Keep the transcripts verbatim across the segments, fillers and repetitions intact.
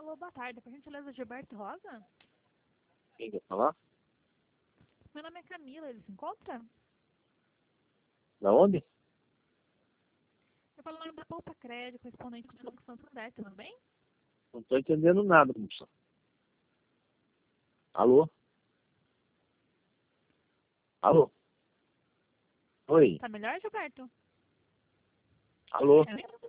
Alô, boa tarde. Por gentileza, Gilberto Rosa? Quem quer falar? Meu nome é Camila, ele se encontra? Da onde? Eu falo o nome da Poupa Crédito, correspondente do Banco Santander, tudo bem? Não estou entendendo nada, moça. Alô? Alô? Oi? Tá melhor, Gilberto? Alô? É mesmo?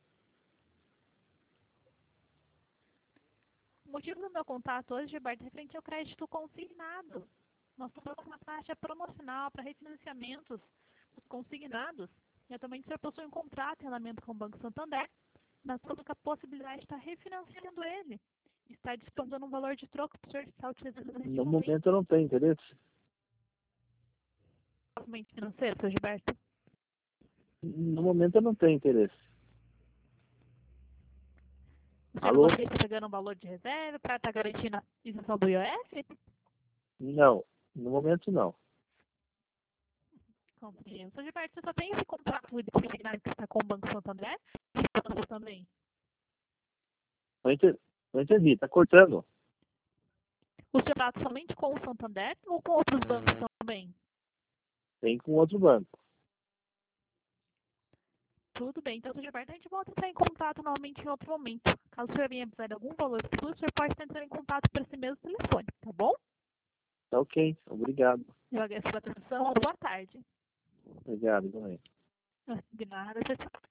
O motivo do meu contato hoje, Gilberto, é referente ao crédito consignado. Nós estamos com uma taxa promocional para refinanciamentos consignados. E atualmente o senhor possui um contrato em andamento com o Banco Santander. Nós temos a possibilidade de estar refinanciando ele. Está disponibilizando um valor de troco para o senhor estar utilizando neste No momento. momento eu não tenho interesse. Movimento financeiro, senhor Gilberto? No momento eu não tenho interesse. O senhor Alô? gostaria de estar pegando um valor de reserva para estar garantindo a isenção do I O F? Não. No momento não. Compreendo. Senhor Gilberto, você só tem esse contrato de consignado que está com o Banco Santander? E também. Não entendi. Não entendi. Tá cortando. O senhor trata somente com o Santander ou com outros bancos também? Tem com outro banco. Tudo bem. Então, senhor Gilberto, a gente volta a entrar em contato novamente em outro momento. Caso o senhor venha precisar de algum valor futuro, o senhor pode estar entrando em contato por esse mesmo telefone, tá bom? Tá ok. Obrigado. Eu agradeço pela atenção. Boa tarde. Obrigado também. De nada. Tchau, tchau.